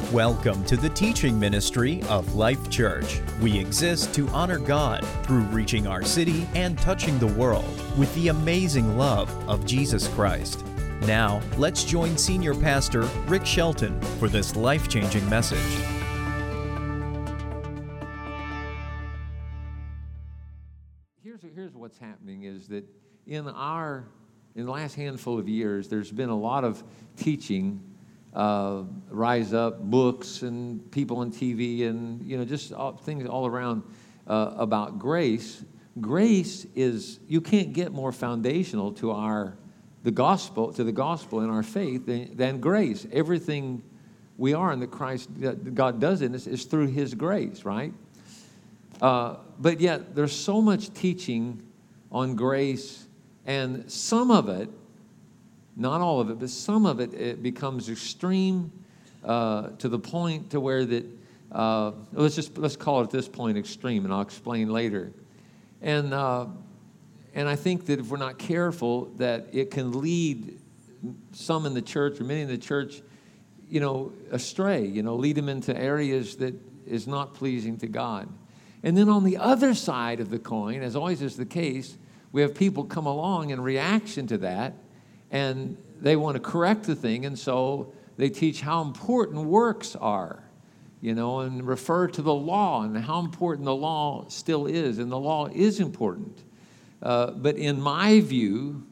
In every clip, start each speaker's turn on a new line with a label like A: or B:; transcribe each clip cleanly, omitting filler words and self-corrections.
A: Welcome to the teaching ministry of Life Church. We exist to honor God through reaching our city and touching the world with the amazing love of Jesus Christ. Now, let's join Senior Pastor Rick Shelton for this life-changing message.
B: Here's what's happening is that in the last handful of years, there's been a lot of teaching, rise up, books and people on TV and, just things all around about grace. Grace is, you can't get more foundational to the gospel in our faith than grace. Everything we are in the Christ that God does in us is through His grace, right? But yet there's so much teaching on grace, and some of it, not all of it, but some of it becomes extreme to the point to where that let's call it at this point extreme, and I'll explain later. And I think that if we're not careful, that it can lead some in the church or many in the church, astray. Lead them into areas that is not pleasing to God. And then on the other side of the coin, as always is the case, we have people come along in reaction to that, and they want to correct the thing, and so they teach how important works are, and refer to the law and how important the law still is, and the law is important. But in my view,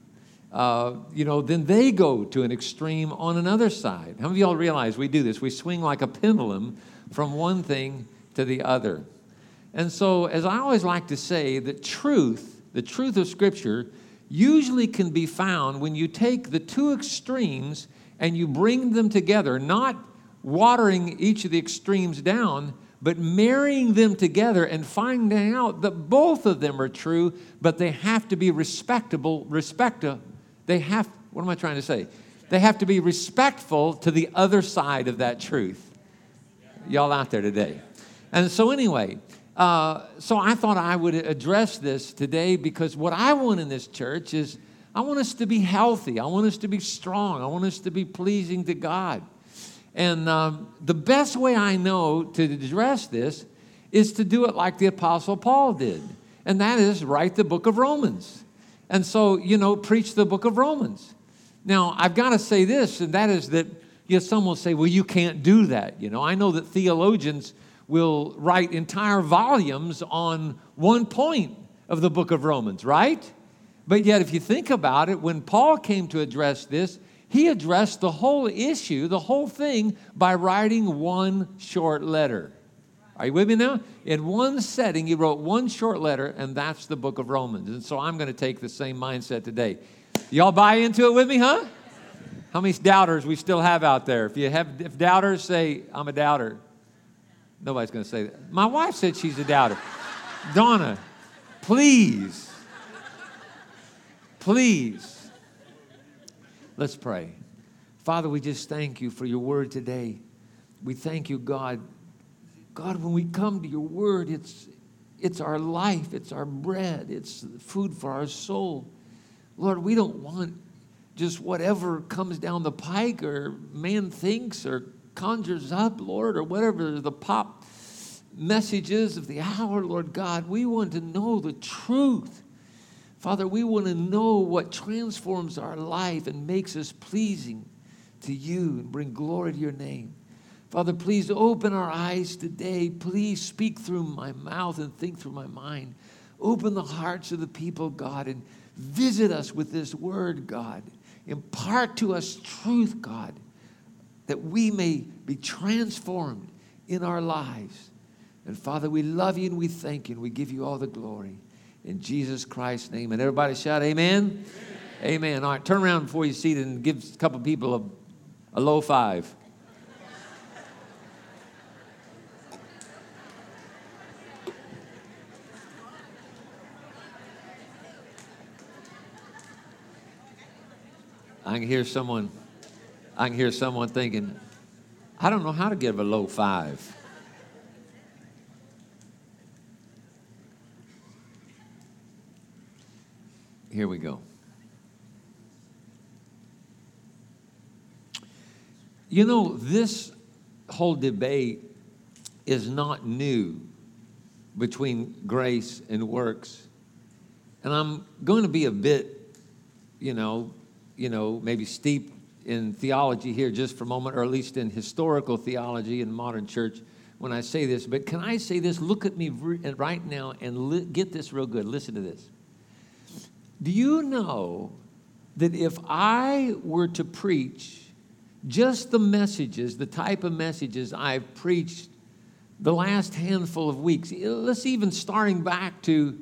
B: then they go to an extreme on another side. How many of y'all realize we do this? We swing like a pendulum from one thing to the other. And so, as I always like to say, the truth of Scripture usually can be found when you take the two extremes and you bring them together, not watering each of the extremes down, but marrying them together and finding out that both of them are true, but they have to be respectable. They have to be respectful to the other side of that truth. Y'all out there today. And so anyway, so I thought I would address this today, because what I want in this church is I want us to be healthy. I want us to be strong. I want us to be pleasing to God. And the best way I know to address this is to do it like the Apostle Paul did. And that is write the book of Romans. And so, preach the book of Romans. Now, I've got to say this, and that is that some will say, well, you can't do that. I know that theologians will write entire volumes on one point of the book of Romans, right? But yet, if you think about it, when Paul came to address this, he addressed the whole issue, the whole thing, by writing one short letter. Are you with me now? In one setting, he wrote one short letter, and that's the book of Romans. And so I'm going to take the same mindset today. Y'all buy into it with me, huh? How many doubters we still have out there? If doubters, say, I'm a doubter. Nobody's going to say that. My wife said she's a doubter. Donna, please. Let's pray. Father, we just thank you for your word today. We thank you, God. God, when we come to your word, it's our life, it's our bread, it's food for our soul. Lord, we don't want just whatever comes down the pike or man thinks or conjures up, Lord, or whatever the pop messages of the hour, Lord God. We want to know the truth. Father, we want to know what transforms our life and makes us pleasing to you and bring glory to your name. Father, please open our eyes today. Please speak through my mouth and think through my mind. Open the hearts of the people, God, and visit us with this word, God. Impart to us truth, God, that we may be transformed in our lives. And Father, we love you and we thank you and we give you all the glory. In Jesus Christ's name. And everybody shout amen? Amen. All right, turn around before you see it and give a couple people a low five. I can hear someone thinking, I don't know how to give a low five. Here we go. This whole debate is not new between grace and works. And I'm going to be a bit, maybe steep in theology here just for a moment, or at least in historical theology in modern church when I say this. But can I say this? Look at me right now and get this real good. Listen to this. Do you know that if I were to preach just the messages, the type of messages I've preached the last handful of weeks, let's even starting back to,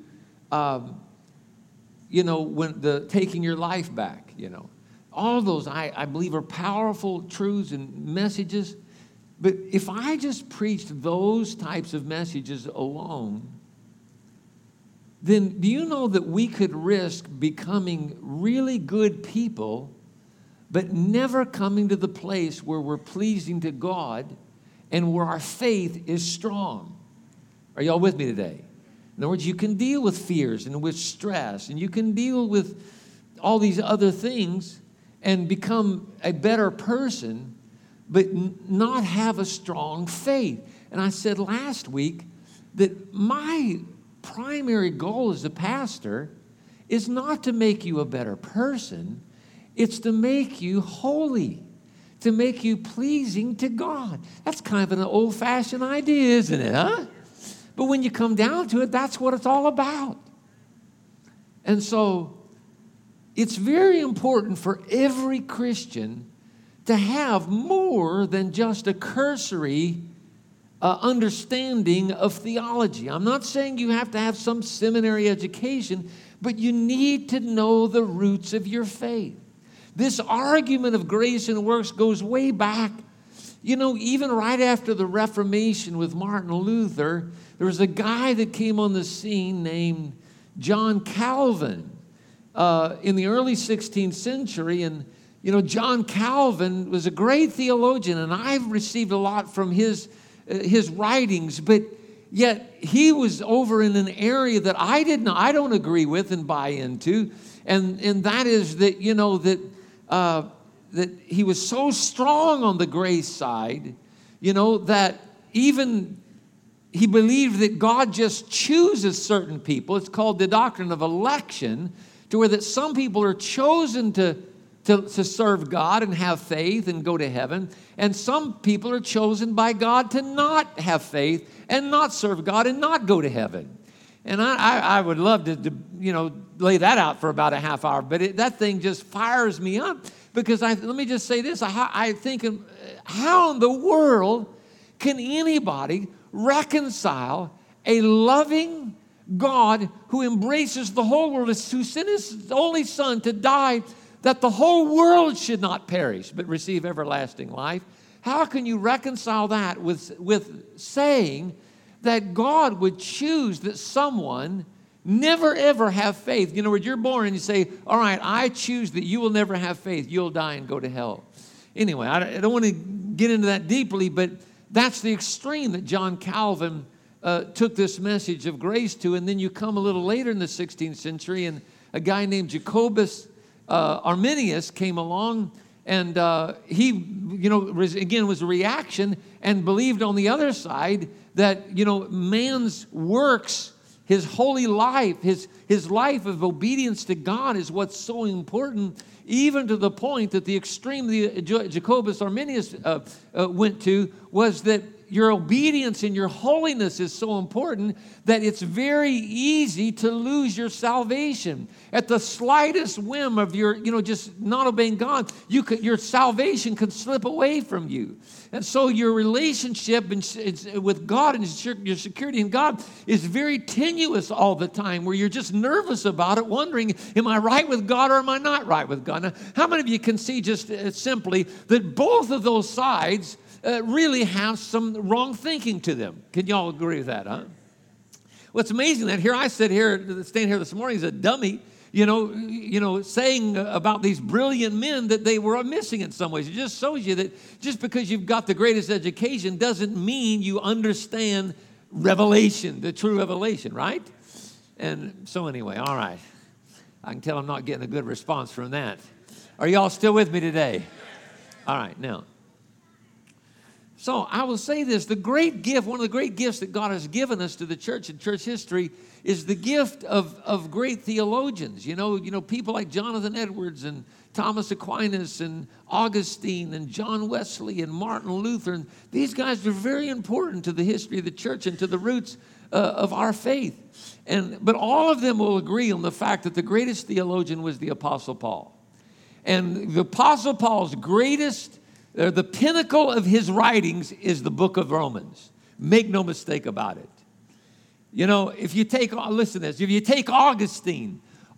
B: when the taking your life back, all those I believe are powerful truths and messages. But if I just preached those types of messages alone, then do you know that we could risk becoming really good people, but never coming to the place where we're pleasing to God and where our faith is strong? Are y'all with me today? In other words, you can deal with fears and with stress, and you can deal with all these other things and become a better person, but not have a strong faith. And I said last week that my primary goal as a pastor is not to make you a better person. It's to make you holy, to make you pleasing to God. That's kind of an old-fashioned idea, isn't it, huh? But when you come down to it, that's what it's all about. And so it's very important for every Christian to have more than just a cursory understanding of theology. I'm not saying you have to have some seminary education, but you need to know the roots of your faith. This argument of grace and works goes way back. Even right after the Reformation with Martin Luther, there was a guy that came on the scene named John Calvin in the early 16th century. And, John Calvin was a great theologian, and I've received a lot from his writings, but yet he was over in an area that I don't agree with and buy into, and that is that, that he was so strong on the grace side, that even he believed that God just chooses certain people. It's called the doctrine of election, to where that some people are chosen to serve God and have faith and go to heaven, and some people are chosen by God to not have faith and not serve God and not go to heaven. And I would love to lay that out for about a half hour, but that thing just fires me up, because let me just say this. I think, how in the world can anybody reconcile a loving God who embraces the whole world, who sent his only son to die that the whole world should not perish but receive everlasting life? How can you reconcile that with saying that God would choose that someone never, ever have faith? When you're born and you say, all right, I choose that you will never have faith. You'll die and go to hell. Anyway, I don't want to get into that deeply, but that's the extreme that John Calvin took this message of grace to. And then you come a little later in the 16th century, and a guy named Jacobus Arminius came along, and he, was a reaction and believed on the other side that, man's works, his holy life, his life of obedience to God is what's so important, even to the point that the extreme Jacobus Arminius went to was that your obedience and your holiness is so important that it's very easy to lose your salvation. At the slightest whim of your, just not obeying God, your salvation could slip away from you. And so your relationship with God and your security in God is very tenuous all the time, where you're just nervous about it, wondering, am I right with God or am I not right with God? Now, how many of you can see just simply that both of those sides really have some wrong thinking to them? Can y'all agree with that, huh? What's amazing that here I standing here this morning as a dummy, saying about these brilliant men that they were missing in some ways. It just shows you that just because you've got the greatest education doesn't mean you understand revelation, the true revelation, right? And so anyway, all right. I can tell I'm not getting a good response from that. Are y'all still with me today? All right, now. So I will say this, the great gift, one of the great gifts that God has given us to the church in church history is the gift of great theologians. You know, people like Jonathan Edwards and Thomas Aquinas and Augustine and John Wesley and Martin Luther. And these guys are very important to the history of the church and to the roots of our faith. But all of them will agree on the fact that the greatest theologian was the Apostle Paul. And the Apostle Paul's greatest, the pinnacle of his writings is the book of Romans. Make no mistake about it. You know, if you take Augustine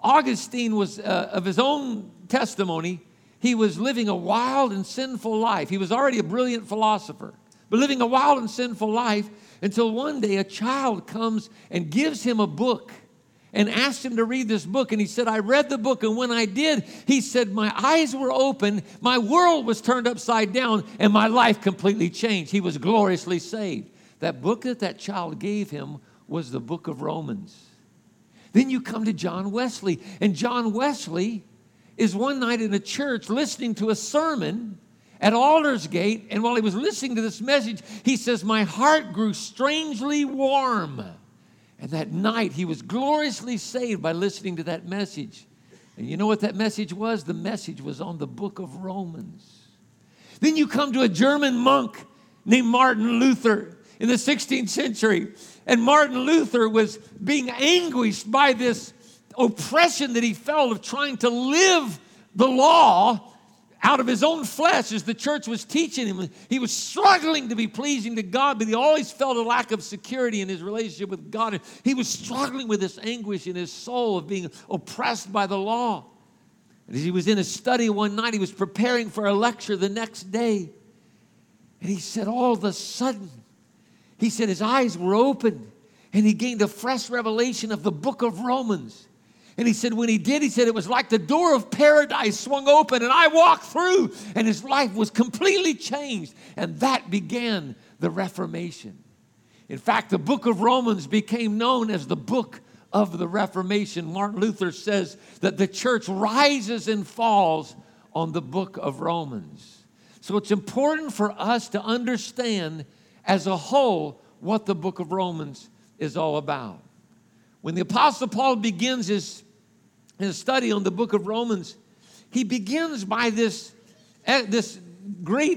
B: was, of his own testimony, he was living a wild and sinful life. He was already a brilliant philosopher, but living a wild and sinful life until one day a child comes and gives him a book and asked him to read this book. And he said, I read the book, and when I did, he said, my eyes were open, my world was turned upside down, and my life completely changed. He was gloriously saved. That book that child gave him was the book of Romans. Then you come to John Wesley, and John Wesley is one night in a church listening to a sermon at Aldersgate, and while he was listening to this message, he says, my heart grew strangely warm. And that night, he was gloriously saved by listening to that message. And you know what that message was? The message was on the book of Romans. Then you come to a German monk named Martin Luther in the 16th century. And Martin Luther was being anguished by this oppression that he felt of trying to live the law out of his own flesh as the church was teaching him. He was struggling to be pleasing to God, but he always felt a lack of security in his relationship with God. He was struggling with this anguish in his soul of being oppressed by the law. And as he was in his study one night, he was preparing for a lecture the next day. And he said, all of a sudden, he said his eyes were opened and he gained a fresh revelation of the book of Romans. And he said when he did, he said it was like the door of paradise swung open and I walked through and his life was completely changed. And that began the Reformation. In fact, the book of Romans became known as the book of the Reformation. Martin Luther says that the church rises and falls on the book of Romans. So it's important for us to understand as a whole what the book of Romans is all about. When the Apostle Paul begins his study on the book of Romans, he begins by this great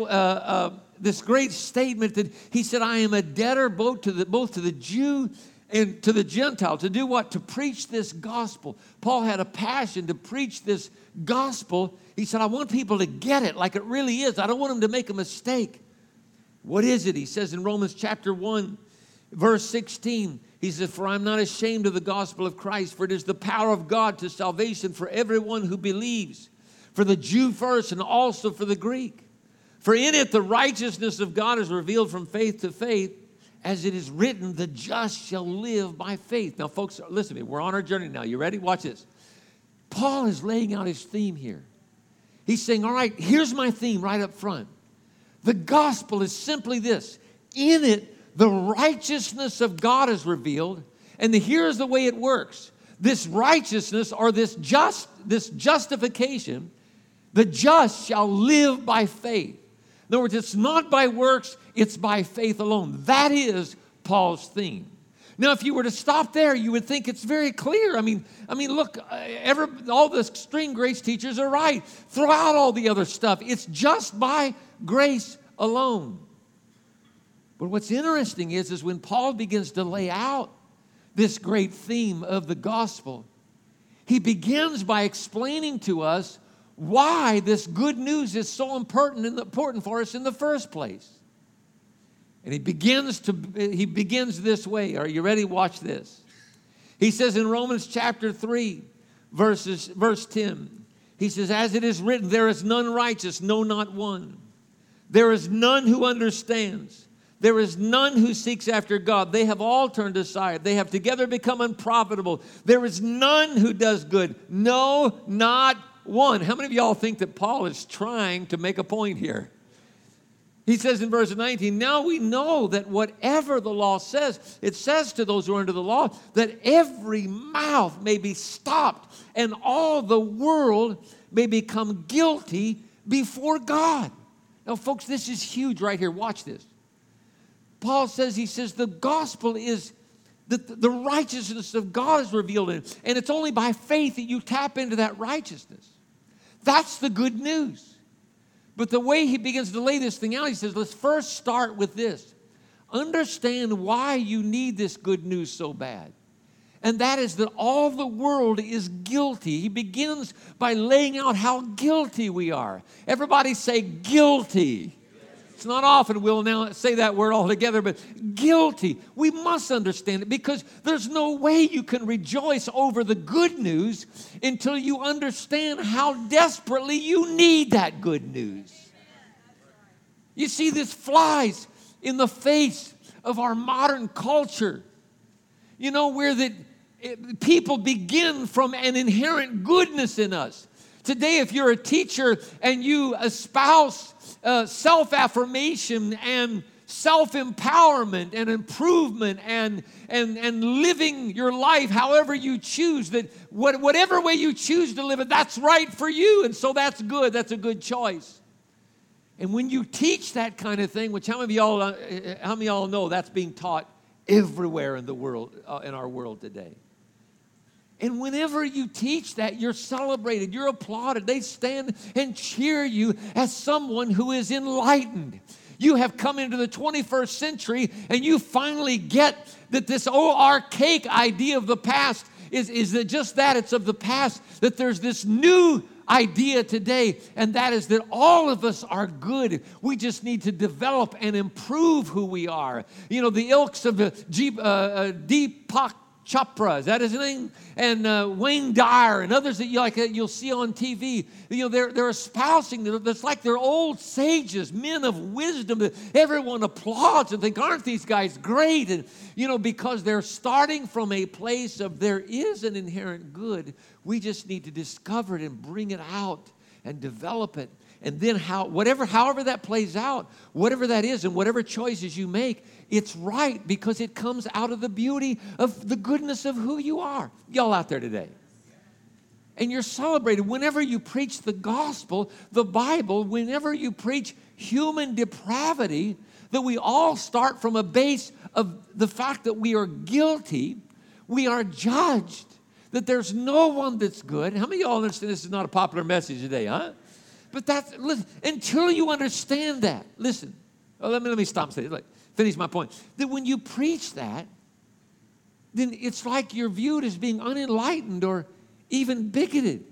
B: statement that he said, I am a debtor both to the Jew and to the Gentile. To do what? To preach this gospel. Paul had a passion to preach this gospel. He said, I want people to get it like it really is. I don't want them to make a mistake. What is it? He says in Romans chapter 1, verse 16, he says, for I'm not ashamed of the gospel of Christ, for it is the power of God to salvation for everyone who believes, for the Jew first and also for the Greek. For in it the righteousness of God is revealed from faith to faith, as it is written, the just shall live by faith. Now, folks, listen to me. We're on our journey now. You ready? Watch this. Paul is laying out his theme here. He's saying, all right, here's my theme right up front. The gospel is simply this. In it, the righteousness of God is revealed, and here's the way it works. This righteousness or this justification, the just shall live by faith. In other words, it's not by works, it's by faith alone. That is Paul's theme. Now, if you were to stop there, you would think it's very clear. I mean, look, all the extreme grace teachers are right. Throw out all the other stuff. It's just by grace alone. But what's interesting is when Paul begins to lay out this great theme of the gospel, he begins by explaining to us why this good news is so important for us in the first place. And he begins this way. Are you ready? Watch this. He says in Romans chapter 3, verse 10, he says, as it is written, there is none righteous, no, not one. There is none who understands. There is none who seeks after God. They have all turned aside. They have together become unprofitable. There is none who does good. No, not one. How many of y'all think that Paul is trying to make a point here? He says in verse 19, now we know that whatever the law says, it says to those who are under the law, that every mouth may be stopped and all the world may become guilty before God. Now, folks, this is huge right here. Watch this. Paul says, he says, the gospel is the righteousness of God is revealed in it. And it's only by faith that you tap into that righteousness. That's the good news. But the way he begins to lay this thing out, he says, let's first start with this. Understand why you need this good news so bad. And that is that all the world is guilty. He begins by laying out how guilty we are. Everybody say guilty. It's not often we'll now say that word all together, but guilty. We must understand it because there's no way you can rejoice over the good news until you understand how desperately you need that good news. You see, this flies in the face of our modern culture. You know, where people begin from an inherent goodness in us. Today, if you're a teacher and you espouse self-affirmation and self-empowerment and improvement and living your life however you choose, that whatever way you choose to live it, that's right for you, and so that's good. That's a good choice. And when you teach that kind of thing, which how many of y'all know that's being taught everywhere in the world, in our world today. And whenever you teach that, you're celebrated, you're applauded. They stand and cheer you as someone who is enlightened. You have come into the 21st century and you finally get that this old archaic idea of the past is that just that, it's of the past, that there's this new idea today, and that is that all of us are good. We just need to develop and improve who we are. You know, the ilks of Deepak Chopra, is that his name? And Wayne Dyer and others that you'll see on TV. You know, they're espousing. It's like they're old sages, men of wisdom that everyone applauds and think, aren't these guys great? And you know, because they're starting from a place of there is an inherent good. We just need to discover it and bring it out and develop it. And then however that plays out, whatever that is and whatever choices you make, it's right because it comes out of the beauty of the goodness of who you are. Y'all out there today. And you're celebrated. Whenever you preach the gospel, the Bible, whenever you preach human depravity, that we all start from a base of the fact that we are guilty, we are judged, that there's no one that's good. How many of y'all understand this is not a popular message today, huh? But listen, until you understand that, listen. Oh, let me stop and say, finish my point. That when you preach that, then it's like you're viewed as being unenlightened or even bigoted.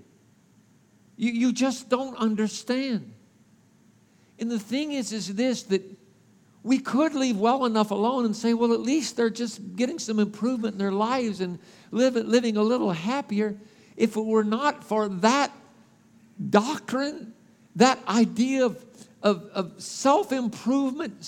B: You just don't understand. And the thing is this, that we could leave well enough alone and say, well, at least they're just getting some improvement in their lives and living a little happier. If it were not for that doctrine, that idea of self-improvement,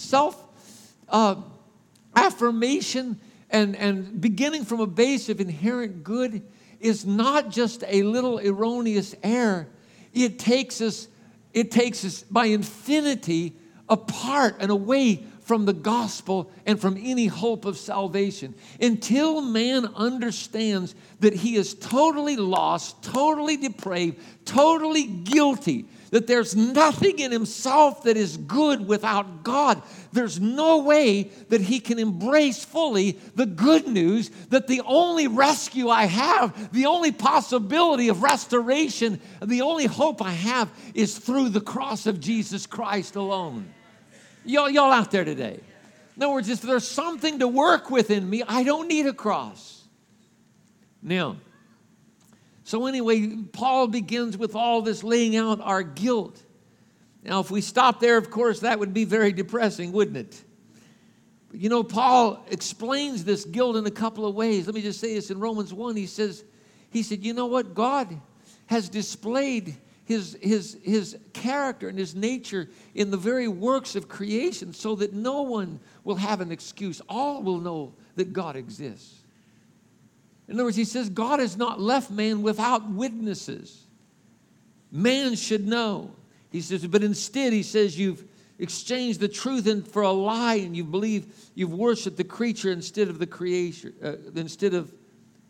B: self-affirmation, and beginning from a base of inherent good is not just a little erroneous error. It takes us by infinity apart and away from the gospel and from any hope of salvation. Until man understands that he is totally lost, totally depraved, totally guilty, that there's nothing in himself that is good without God, there's no way that he can embrace fully the good news that the only rescue I have, the only possibility of restoration, the only hope I have is through the cross of Jesus Christ alone. Y'all out there today. In other words, if there's something to work with in me, I don't need a cross. Now, so anyway, Paul begins with all this laying out our guilt. Now, if we stop there, of course, that would be very depressing, wouldn't it? But you know, Paul explains this guilt in a couple of ways. Let me just say this in Romans 1. He said, you know what? God has displayed his character and his nature in the very works of creation so that no one will have an excuse. All will know that God exists. In other words, he says, God has not left man without witnesses. Man should know. He says, but instead, he says, you've exchanged the truth for a lie, and you believe you've worshiped the creature instead of the creator.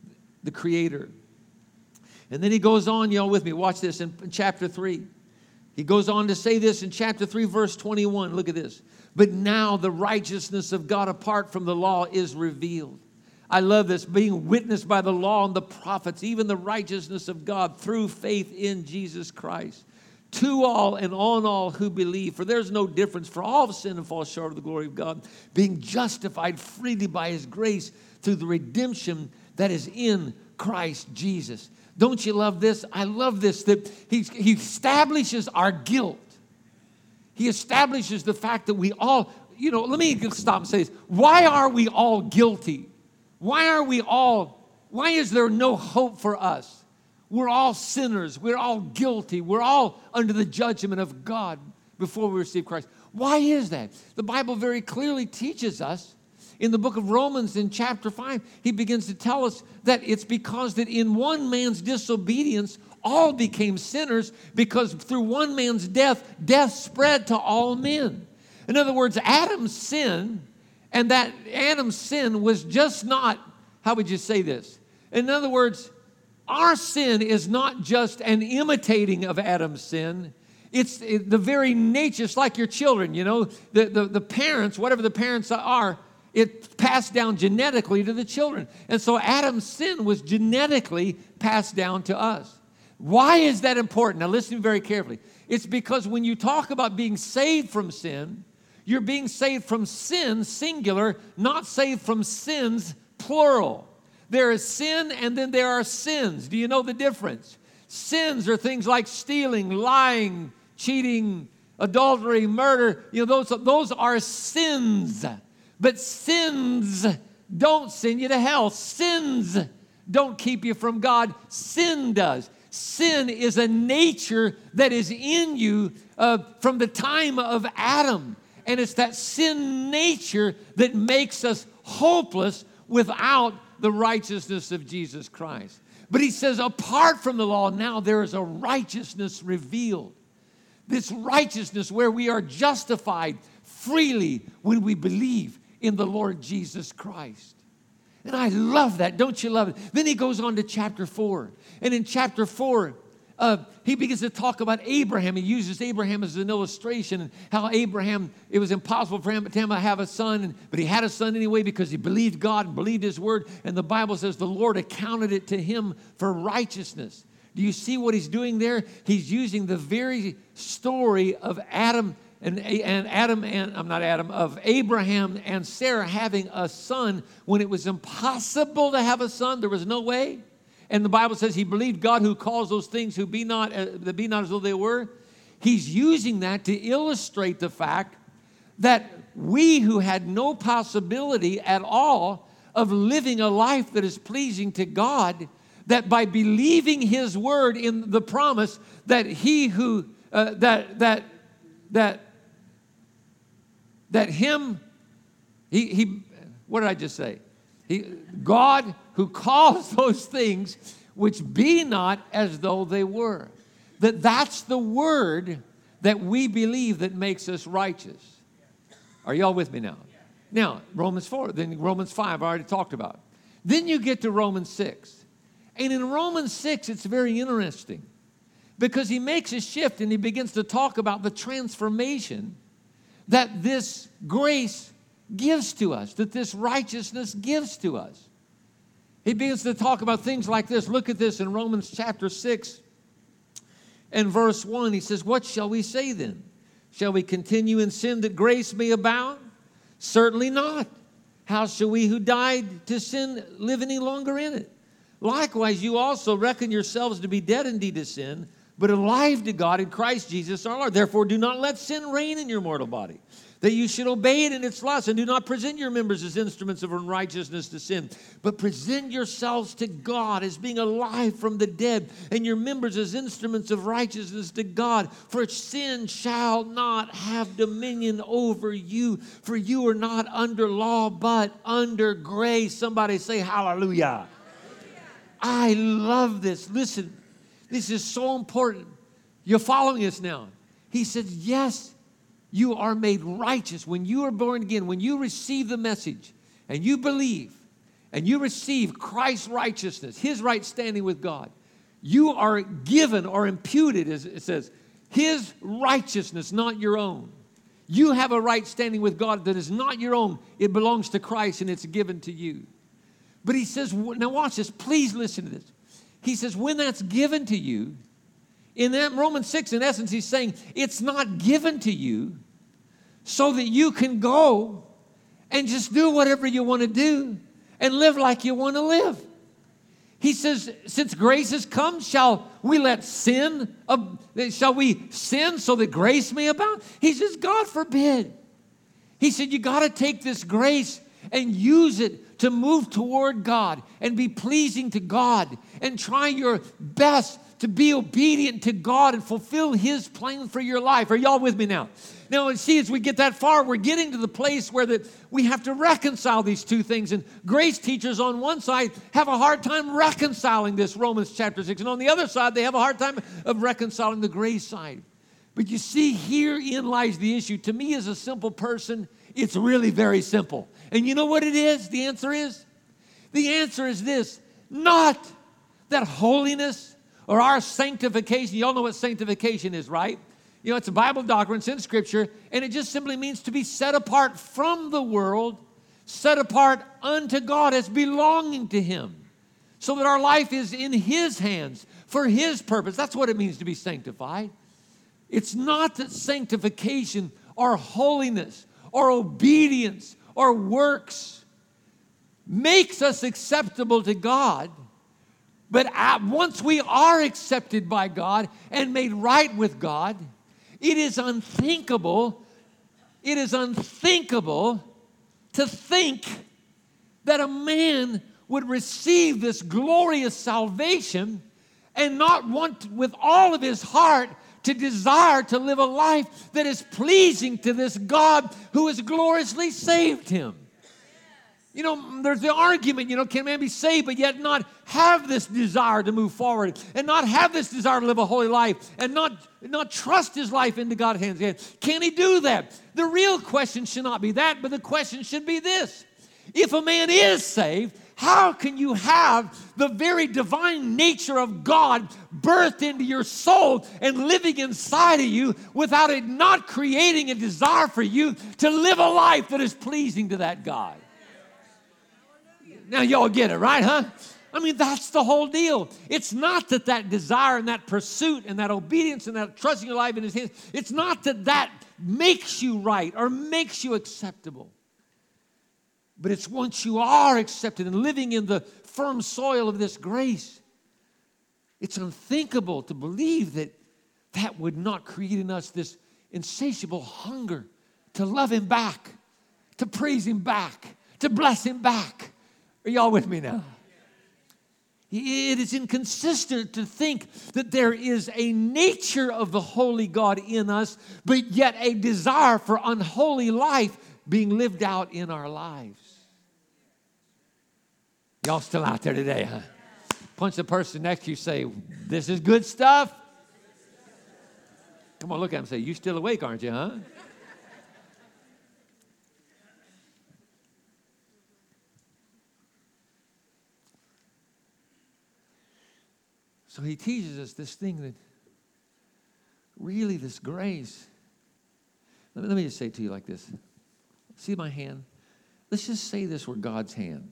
B: And then he goes on, y'all with me, watch this, in chapter 3. He goes on to say this in chapter 3, verse 21. Look at this. But now the righteousness of God apart from the law is revealed. I love this. Being witnessed by the law and the prophets, even the righteousness of God through faith in Jesus Christ. To all and on all who believe. For there's no difference. For all have sinned and fall short of the glory of God. Being justified freely by His grace through the redemption that is in Christ Jesus. Don't you love this? I love this, that he establishes our guilt. He establishes the fact that we all, let me stop and say this. Why are we all guilty? Why is there no hope for us? We're all sinners. We're all guilty. We're all under the judgment of God before we receive Christ. Why is that? The Bible very clearly teaches us in the book of Romans in chapter 5, he begins to tell us that it's because that in one man's disobedience, all became sinners, because through one man's death spread to all men. In other words, Adam's sin, and that Adam's sin was just not, how would you say this? In other words, our sin is not just an imitating of Adam's sin. It's the very nature. It's like your children, the parents, whatever the parents are, it's passed down genetically to the children. And so Adam's sin was genetically passed down to us. Why is that important? Now listen very carefully. It's because when you talk about being saved from sin, you're being saved from sin, singular, not saved from sins, plural. There is sin and then there are sins. Do you know the difference? Sins are things like stealing, lying, cheating, adultery, murder. Those are sins. But sins don't send you to hell. Sins don't keep you from God. Sin does. Sin is a nature that is in you from the time of Adam. And it's that sin nature that makes us hopeless without the righteousness of Jesus Christ. But he says, apart from the law, now there is a righteousness revealed. This righteousness where we are justified freely when we believe in the Lord Jesus Christ. And I love that. Don't you love it? Then he goes on to chapter 4. And in chapter 4, he begins to talk about Abraham. He uses Abraham as an illustration, and how Abraham, it was impossible for him to have a son, but he had a son anyway because he believed God and believed His word. And the Bible says the Lord accounted it to him for righteousness. Do you see what he's doing there? He's using the very story of Abraham and Sarah having a son when it was impossible to have a son. There was no way. And the Bible says he believed God who calls those things that be not as though they were. He's using that to illustrate the fact that we who had no possibility at all of living a life that is pleasing to God, that by believing His word in the promise that He who what did I just say? God who calls those things which be not as though they were. That's the word that we believe that makes us righteous. Are y'all with me now? Now, Romans 4, then Romans 5, I already talked about. Then you get to Romans 6. And in Romans 6, it's very interesting because he makes a shift and he begins to talk about the transformation that this grace gives to us, that this righteousness gives to us. He begins to talk about things like this. Look at this in Romans chapter 6 and verse 1. He says, what shall we say then? Shall we continue in sin that grace may abound? Certainly not. How shall we who died to sin live any longer in it? Likewise, you also reckon yourselves to be dead indeed to sin, but alive to God in Christ Jesus our Lord. Therefore, do not let sin reign in your mortal body, that you should obey it in its lusts, and do not present your members as instruments of unrighteousness to sin, but present yourselves to God as being alive from the dead, and your members as instruments of righteousness to God. For sin shall not have dominion over you, for you are not under law, but under grace. Somebody say hallelujah. I love this. Listen, this is so important. You're following us now. He said, yes, you are made righteous. When you are born again, when you receive the message and you believe and you receive Christ's righteousness, His right standing with God, you are given or imputed, as it says, His righteousness, not your own. You have a right standing with God that is not your own. It belongs to Christ and it's given to you. But he says, now watch this. Please listen to this. He says, when that's given to you, in that Romans 6, in essence, he's saying it's not given to you so that you can go and just do whatever you want to do and live like you want to live. He says, since grace has come, shall we sin so that grace may abound? He says, God forbid. He said, you got to take this grace and use it to move toward God and be pleasing to God and try your best to be obedient to God and fulfill His plan for your life. Are y'all with me now? Now, see, as we get that far, we're getting to the place where we have to reconcile these two things. And grace teachers on one side have a hard time reconciling this, Romans chapter 6. And on the other side, they have a hard time of reconciling the grace side. But you see, herein lies the issue. To me, as a simple person, it's really very simple. And you know what it is? The answer is? The answer is this. Not that holiness or our sanctification. Y'all know what sanctification is, right? You know, it's a Bible doctrine, it's in Scripture, and it just simply means to be set apart from the world, set apart unto God as belonging to Him, so that our life is in His hands for His purpose. That's what it means to be sanctified. It's not that sanctification or holiness or obedience or works makes us acceptable to God, but once we are accepted by God and made right with God, it is unthinkable to think that a man would receive this glorious salvation and not want with all of his heart to desire to live a life that is pleasing to this God who has gloriously saved him. You know, there's the argument, can a man be saved but yet not have this desire to move forward and not have this desire to live a holy life and not trust his life into God's hands? Can he do that? The real question should not be that, but the question should be this. If a man is saved, how can you have the very divine nature of God birthed into your soul and living inside of you without it not creating a desire for you to live a life that is pleasing to that God? Now, y'all get it, right, huh? I mean, that's the whole deal. It's not that desire and that pursuit and that obedience and that trusting your life in His hands, it's not that makes you right or makes you acceptable. But it's once you are accepted and living in the firm soil of this grace, it's unthinkable to believe that would not create in us this insatiable hunger to love Him back, to praise Him back, to bless Him back. Are y'all with me now? It is inconsistent to think that there is a nature of the holy God in us, but yet a desire for unholy life being lived out in our lives. Y'all still out there today, huh? Punch the person next to you, say, this is good stuff. Come on, look at him and say, you still awake, aren't you, huh? So he teaches us this thing that really this grace. Let me just say it to you like this. See my hand? Let's just say this were God's hand.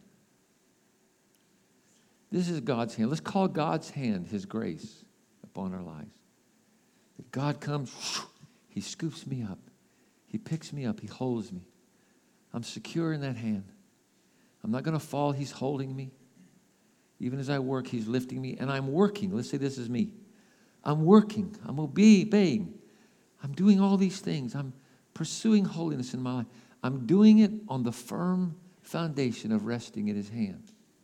B: This is God's hand. Let's call God's hand His grace upon our lives. That God comes, He scoops me up. He picks me up. He holds me. I'm secure in that hand. I'm not going to fall. He's holding me. Even as I work, He's lifting me. And I'm working. Let's say this is me. I'm working. I'm obeying. I'm doing all these things. I'm pursuing holiness in my life. I'm doing it on the firm foundation of resting in His hand.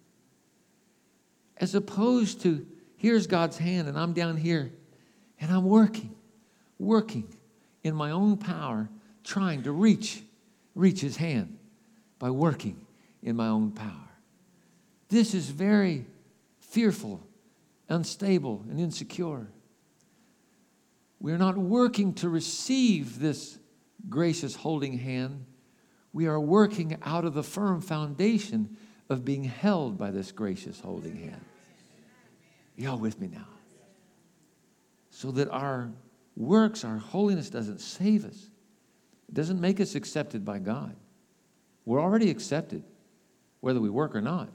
B: As opposed to, here's God's hand and I'm down here and I'm working in my own power, trying to reach His hand by working in my own power. This is very fearful, unstable, and insecure. We're not working to receive this gracious holding hand. We are working out of the firm foundation of being held by this gracious holding hand. Y'all with me now? So that our works, our holiness doesn't save us. It doesn't make us accepted by God. We're already accepted, whether we work or not.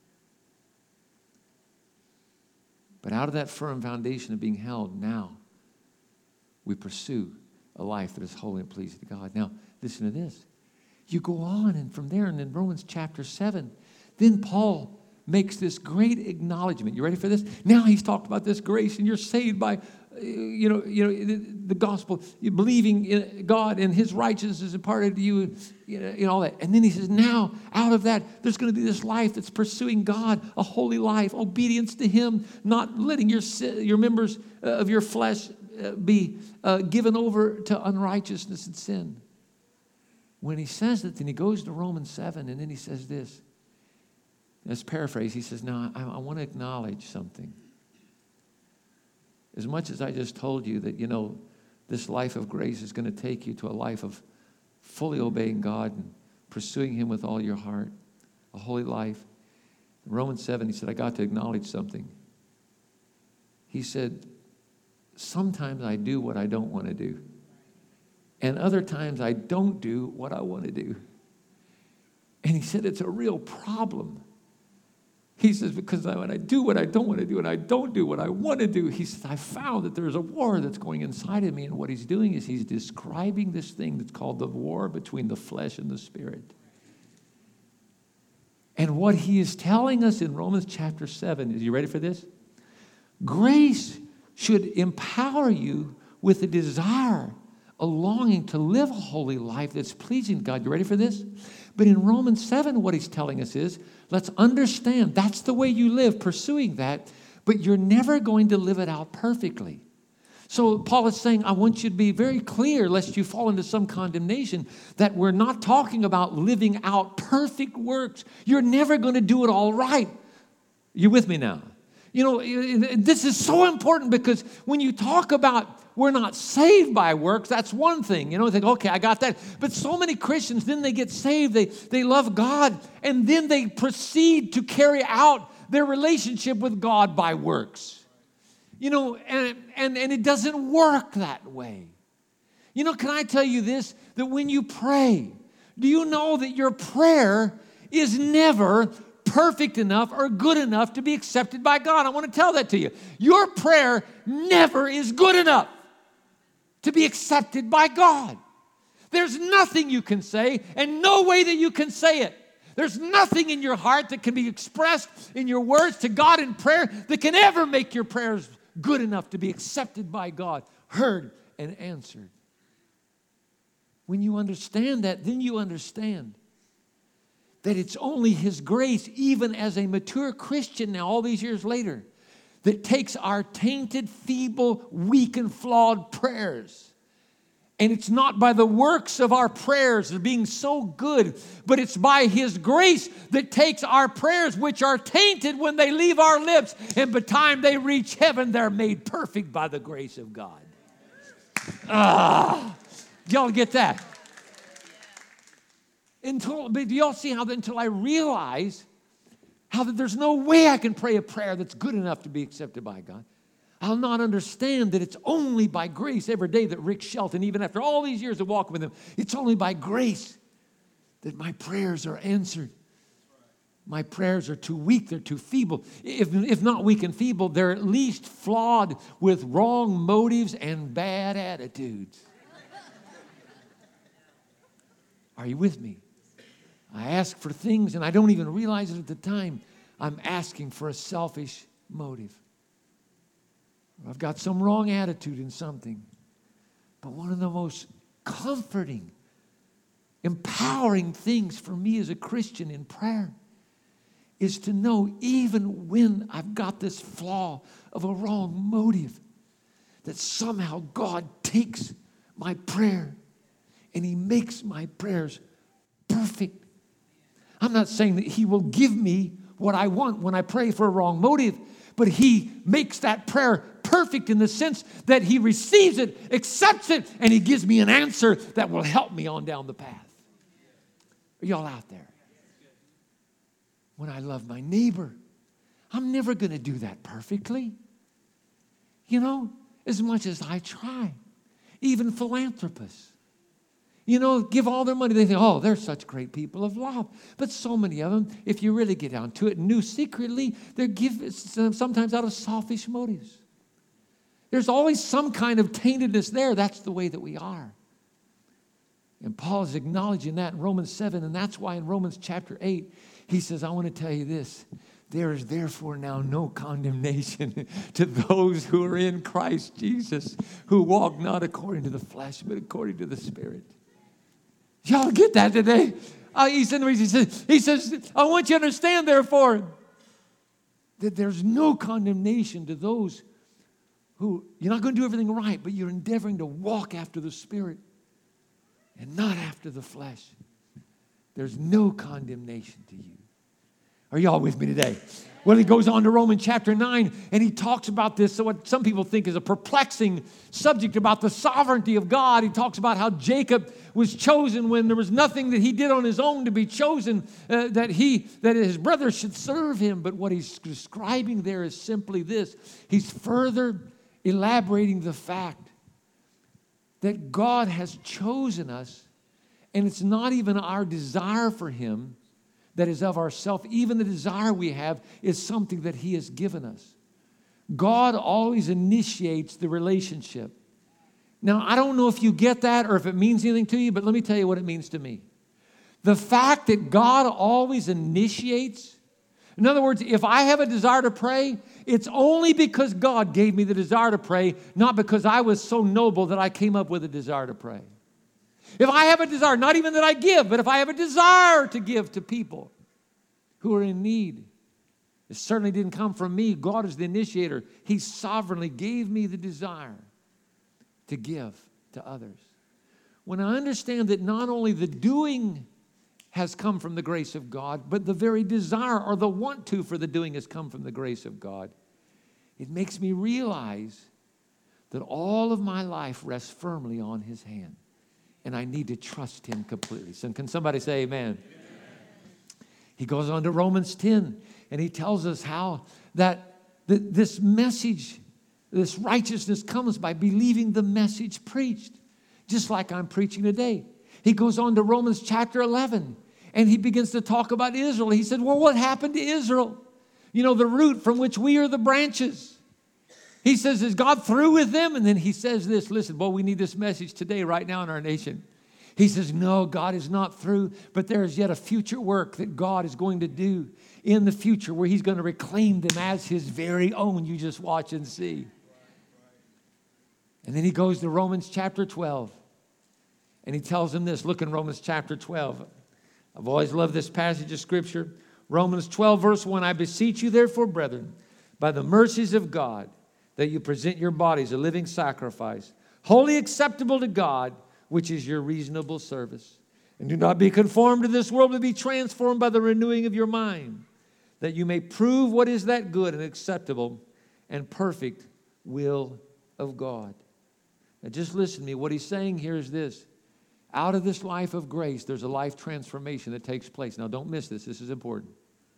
B: But out of that firm foundation of being held, now we pursue a life that is holy and pleasing to God. Now, listen to this. You go on, and from there, and in Romans chapter 7, then Paul makes this great acknowledgement. You ready for this? Now he's talked about this grace, and you're saved by, the gospel, you believing in God, and His righteousness is imparted to you, all that. And then he says, now, out of that, there's going to be this life that's pursuing God, a holy life, obedience to Him, not letting your members of your flesh be given over to unrighteousness and sin. When he says that, then he goes to Romans 7, and then he says this. Let's paraphrase. He says, now, I want to acknowledge something. As much as I just told you that, this life of grace is going to take you to a life of fully obeying God and pursuing Him with all your heart, a holy life. In Romans 7, he said, I got to acknowledge something. He said, sometimes I do what I don't want to do. And other times I don't do what I want to do. And he said, it's a real problem. He says, because when I do what I don't want to do and I don't do what I want to do, he says, I found that there's a war that's going inside of me. And what he's doing is he's describing this thing that's called the war between the flesh and the spirit. And what he is telling us in Romans chapter 7, is you ready for this? Grace should empower you with a desire, a longing to live a holy life that's pleasing to God. You ready for this? But in Romans 7, what he's telling us is, let's understand that's the way you live, pursuing that, but you're never going to live it out perfectly. So Paul is saying, I want you to be very clear, lest you fall into some condemnation, that we're not talking about living out perfect works. You're never going to do it all right. You with me now? This is so important, because when you talk about we're not saved by works, that's one thing. You think, okay, I got that. But so many Christians, then they get saved, they love God, and then they proceed to carry out their relationship with God by works. And it doesn't work that way. Can I tell you this? That when you pray, do you know that your prayer is never perfect enough or good enough to be accepted by God? I want to tell that to you. Your prayer never is good enough to be accepted by God. There's nothing you can say and no way that you can say it. There's nothing in your heart that can be expressed in your words to God in prayer that can ever make your prayers good enough to be accepted by God, heard and answered. When you understand that, then you understand that it's only His grace, even as a mature Christian now, all these years later, that takes our tainted, feeble, weak, and flawed prayers. And it's not by the works of our prayers of being so good, but it's by His grace that takes our prayers, which are tainted when they leave our lips, and by the time they reach heaven, they're made perfect by the grace of God. Y'all get that? But do y'all see how until I realize how that there's no way I can pray a prayer that's good enough to be accepted by God, I'll not understand that it's only by grace every day that Rick Shelton, even after all these years of walking with him, it's only by grace that my prayers are answered. My prayers are too weak, they're too feeble. If not weak and feeble, they're at least flawed with wrong motives and bad attitudes. Are you with me? I ask for things and I don't even realize it at the time. I'm asking for a selfish motive. I've got some wrong attitude in something. But one of the most comforting, empowering things for me as a Christian in prayer is to know, even when I've got this flaw of a wrong motive, that somehow God takes my prayer and He makes my prayers perfect. I'm not saying that He will give me what I want when I pray for a wrong motive, but He makes that prayer perfect in the sense that He receives it, accepts it, and He gives me an answer that will help me on down the path. Are y'all out there? When I love my neighbor, I'm never going to do that perfectly. As much as I try. even philanthropists. You know, give all their money. They think, oh, they're such great people of love. But so many of them, if you really get down to it, knew secretly, they're giving sometimes out of selfish motives. There's always some kind of taintedness there. That's the way that we are. And Paul is acknowledging that in Romans 7, and that's why in Romans chapter 8, he says, I want to tell you this. There is therefore now no condemnation to those who are in Christ Jesus, who walk not according to the flesh, but according to the Spirit. Y'all get that today? He says, I want you to understand, therefore, that there's no condemnation to those who, you're not going to do everything right, but you're endeavoring to walk after the Spirit and not after the flesh. There's no condemnation to you. Are y'all with me today? Well, he goes on to Romans chapter 9, and he talks about this, so what some people think is a perplexing subject about the sovereignty of God. He talks about how Jacob was chosen when there was nothing that he did on his own to be chosen, that his brothers should serve him. But what he's describing there is simply this. He's further elaborating the fact that God has chosen us, and it's not even our desire for him that is of ourself. Even the desire we have is something that he has given us. God always initiates the relationship. Now, I don't know if you get that or if it means anything to you, but let me tell you what it means to me. The fact that God always initiates, in other words, if I have a desire to pray, it's only because God gave me the desire to pray, not because I was so noble that I came up with a desire to pray. If I have a desire, not even that I give, but if I have a desire to give to people who are in need, it certainly didn't come from me. God is the initiator. He sovereignly gave me the desire to give to others. When I understand that not only the doing has come from the grace of God, but the very desire or the want to for the doing has come from the grace of God, it makes me realize that all of my life rests firmly on his hand. And I need to trust him completely. So can somebody say amen? Amen? He goes on to Romans 10, and he tells us how that this message, this righteousness comes by believing the message preached, just like I'm preaching today. He goes on to Romans chapter 11, and he begins to talk about Israel. He said, well, what happened to Israel? You know, the root from which we are the branches. He says, is God through with them? And then he says this, listen, well, we need this message today, right now in our nation. He says, no, God is not through, but there is yet a future work that God is going to do in the future where he's going to reclaim them as his very own. You just watch and see. And then he goes to Romans chapter 12, and he tells them this. Look in Romans chapter 12. I've always loved this passage of Scripture. Romans 12, verse 1, I beseech you, therefore, brethren, by the mercies of God, that you present your bodies a living sacrifice, wholly acceptable to God, which is your reasonable service. And do not be conformed to this world, but be transformed by the renewing of your mind, that you may prove what is that good and acceptable and perfect will of God. Now just listen to me. What he's saying here is this. Out of this life of grace, there's a life transformation that takes place. Now don't miss this. This is important.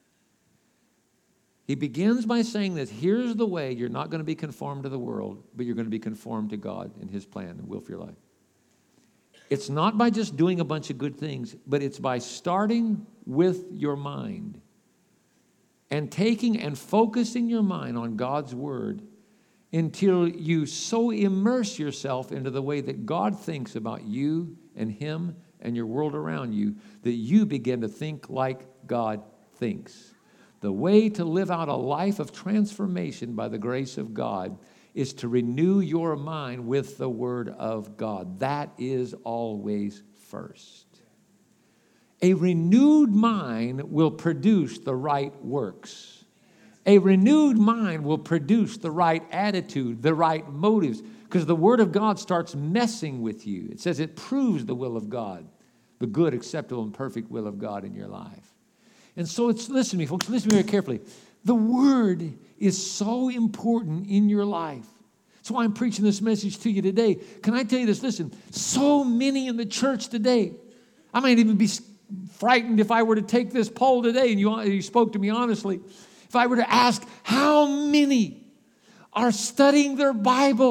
B: He begins by saying this, here's the way you're not going to be conformed to the world, but you're going to be conformed to God and his plan and will for your life. It's not by just doing a bunch of good things, but it's by starting with your mind and taking and focusing your mind on God's word until you so immerse yourself into the way that God thinks about you and him and your world around you that you begin to think like God thinks. The way to live out a life of transformation by the grace of God is to renew your mind with the Word of God. That is always first. A renewed mind will produce the right works. A renewed mind will produce the right attitude, the right motives, because the Word of God starts messing with you. It says it proves the will of God, the good, acceptable, and perfect will of God in your life. And so listen to me, folks, listen to me very carefully. The Word is so important in your life. That's why I'm preaching this message to you today. Can I tell you this? Listen, so many in the church today, I might even be frightened if I were to take this poll today, and you spoke to me honestly, if I were to ask how many are studying their Bible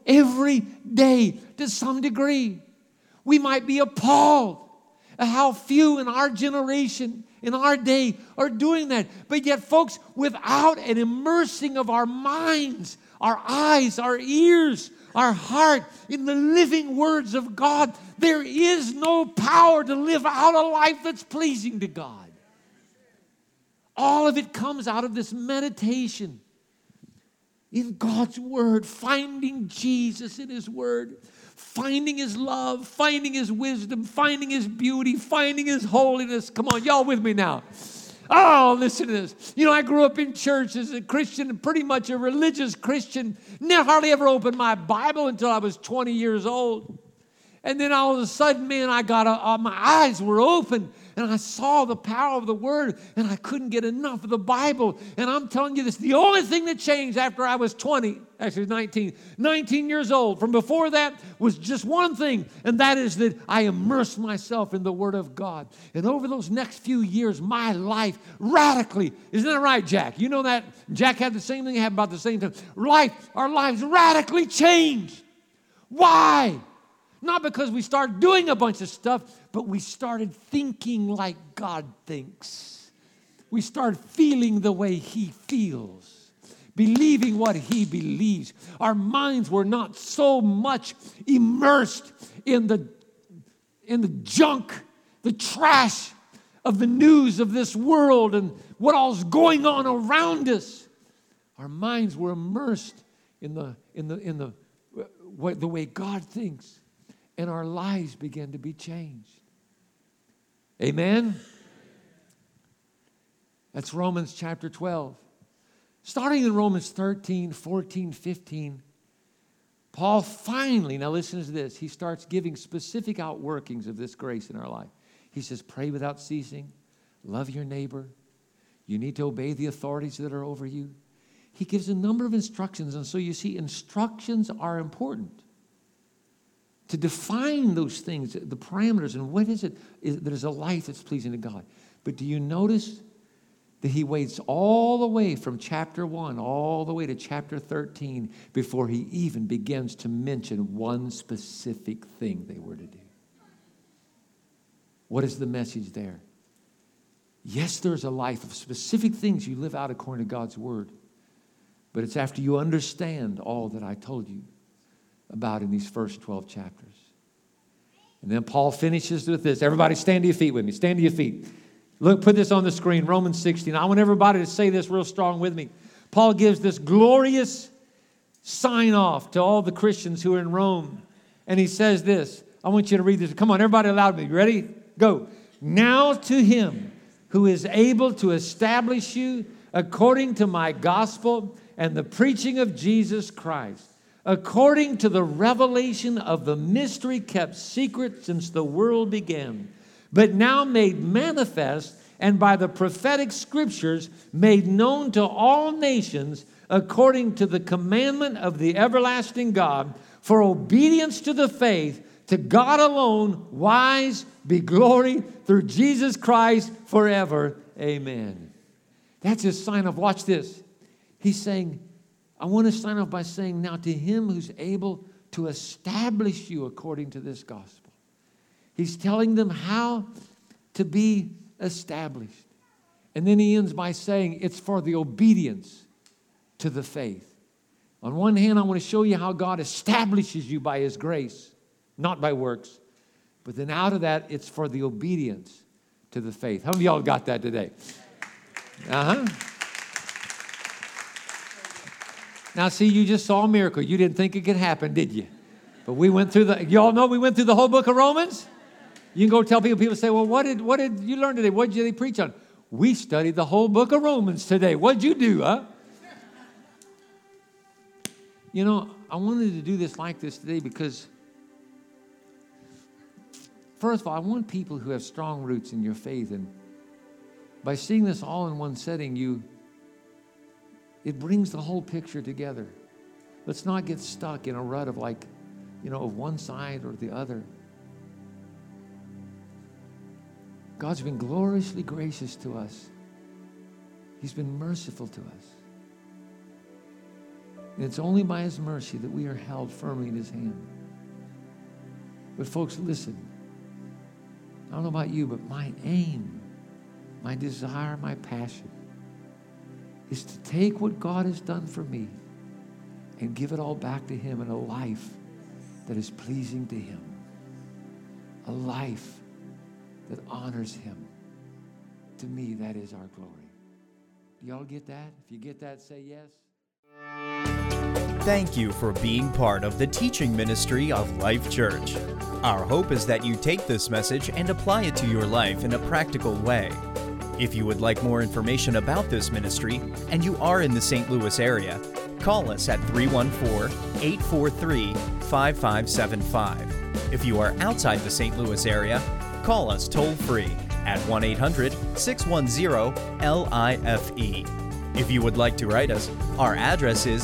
B: every day to some degree. We might be appalled at how few in our generation, in our day, are doing that. But yet, folks, without an immersing of our minds, our eyes, our ears, our heart in the living words of God, there is no power to live out a life that's pleasing to God. All of it comes out of this meditation in God's Word, finding Jesus in His Word, finding His love, finding His wisdom, finding His beauty, finding His holiness. Come on, y'all with me now. Oh, listen to this. You know, I grew up in church as a Christian, pretty much a religious Christian. Never hardly ever opened my Bible until I was 20 years old. And then all of a sudden, man, my eyes were open, and I saw the power of the Word, and I couldn't get enough of the Bible. And I'm telling you this, the only thing that changed after I was 19 years old, from before that was just one thing, and that is that I immersed myself in the Word of God. And over those next few years, my life radically, isn't that right, Jack? You know that? Jack had the same thing, had about the same time. Our lives radically changed. Why? Not because we started doing a bunch of stuff, but we started thinking like God thinks. We started feeling the way He feels, believing what He believes. Our minds were not so much immersed in the junk, the trash of the news of this world and what all's going on around us. Our minds were immersed in the way God thinks. And our lives began to be changed. Amen? That's Romans chapter 12. Starting in Romans 13, 14, 15, Paul finally, now listen to this, he starts giving specific outworkings of this grace in our life. He says, pray without ceasing, love your neighbor, you need to obey the authorities that are over you. He gives a number of instructions, and so you see, instructions are important. To define those things, the parameters, and what is it that is a life that's pleasing to God. But do you notice that he waits all the way from chapter 1 all the way to chapter 13 before he even begins to mention one specific thing they were to do? What is the message there? Yes, there's a life of specific things you live out according to God's Word, but it's after you understand all that I told you about in these first 12 chapters. And then Paul finishes with this. Everybody stand to your feet with me. Stand to your feet. Look, put this on the screen, Romans 16. I want everybody to say this real strong with me. Paul gives this glorious sign off to all the Christians who are in Rome. And he says this. I want you to read this. Come on, everybody loud with me. Ready? Go. Now to Him who is able to establish you according to my gospel and the preaching of Jesus Christ, according to the revelation of the mystery kept secret since the world began, but now made manifest and by the prophetic scriptures made known to all nations, according to the commandment of the everlasting God, for obedience to the faith, to God alone, wise be glory through Jesus Christ forever. Amen. That's his sign of, watch this. He's saying, I want to sign off by saying, now to Him who's able to establish you according to this gospel. He's telling them how to be established. And then he ends by saying it's for the obedience to the faith. On one hand, I want to show you how God establishes you by His grace, not by works. But then out of that, it's for the obedience to the faith. How many of y'all got that today? Uh-huh. Now, see, you just saw a miracle. You didn't think it could happen, did you? But we went through y'all know we went through the whole book of Romans? You can go tell people say, well, what did you learn today? What did they preach on? We studied the whole book of Romans today. What did you do, huh? You know, I wanted to do this like this today because, first of all, I want people who have strong roots in your faith. And by seeing this all in one setting, it brings the whole picture together. Let's not get stuck in a rut of of one side or the other. God's been gloriously gracious to us. He's been merciful to us. And it's only by His mercy that we are held firmly in His hand. But folks, listen. I don't know about you, but my aim, my desire, my passion is to take what God has done for me and give it all back to Him in a life that is pleasing to Him. A life that honors Him. To me, that is our glory. Do y'all get that? If you get that, say yes.
A: Thank you for being part of the teaching ministry of Life Church. Our hope is that you take this message and apply it to your life in a practical way. If you would like more information about this ministry and you are in the St. Louis area, call us at 314-843-5575. If you are outside the St. Louis area, call us toll-free at 1-800-610-LIFE. If you would like to write us, our address is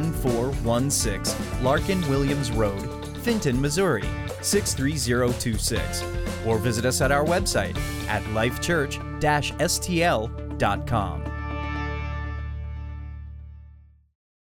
A: 1416 Larkin Williams Road, Fenton, Missouri, 63026. Or visit us at our website at lifechurch-stl.com.